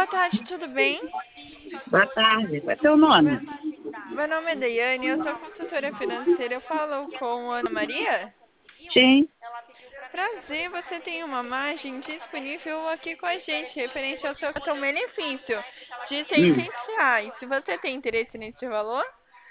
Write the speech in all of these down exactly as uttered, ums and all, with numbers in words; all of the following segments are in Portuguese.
tarde, tudo bem? Boa tarde. Qual é teu nome? Meu, meu nome é Daiane, eu sou consultora financeira. Eu falo com Ana Maria? Sim. Prazer, você tem uma margem disponível aqui com a gente, referente ao seu cartão benefício de Hum. seiscentos reais. Se você tem interesse nesse valor,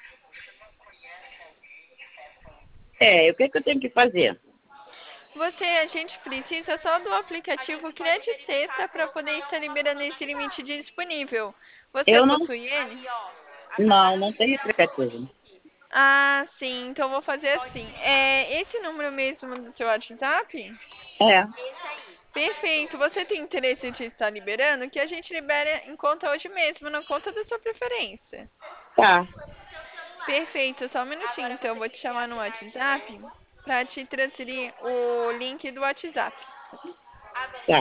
É, o que, que eu tenho que fazer? você, a gente precisa só do aplicativo Credit Sexta para poder estar liberando esse limite disponível. Você Eu não. possui ele? Não, não tenho aplicativo. Ah, sim, então vou fazer assim. É esse número mesmo do seu WhatsApp? É, Perfeito. Você tem interesse de estar liberando? Que a gente libere em conta hoje mesmo, na conta da sua preferência. tá, Perfeito, só um minutinho. Então, eu vou te chamar no WhatsApp para te transferir o link do WhatsApp. tá.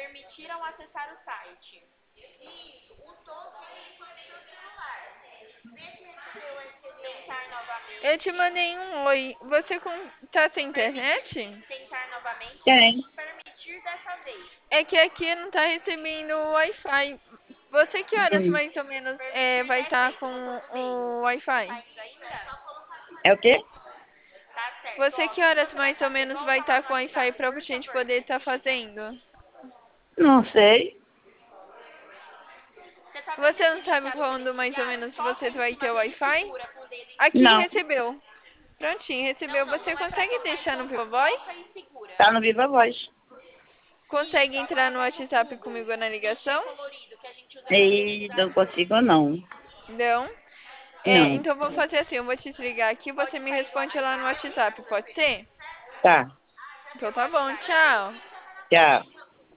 Eu te mandei um oi. Você com... tá sem internet? Tem. É que aqui não tá recebendo o Wi-Fi. Você que horas Hum. mais ou menos é, vai estar com o Wi-Fi? É o quê? Você que horas mais ou menos vai estar com o Wi-Fi pra gente poder estar fazendo? Não sei. Você não sabe quando mais ou menos você vai ter o Wi-Fi? Aqui Não. recebeu. Prontinho, recebeu. Você consegue deixar no Viva Voz? Tá no Viva Voz. Consegue entrar no WhatsApp comigo na ligação? E não consigo, não. Não? É, Não. então vou fazer assim, eu vou te desligar aqui, você me responde lá no WhatsApp, pode ser? Tá. Então tá bom, tchau. Tchau.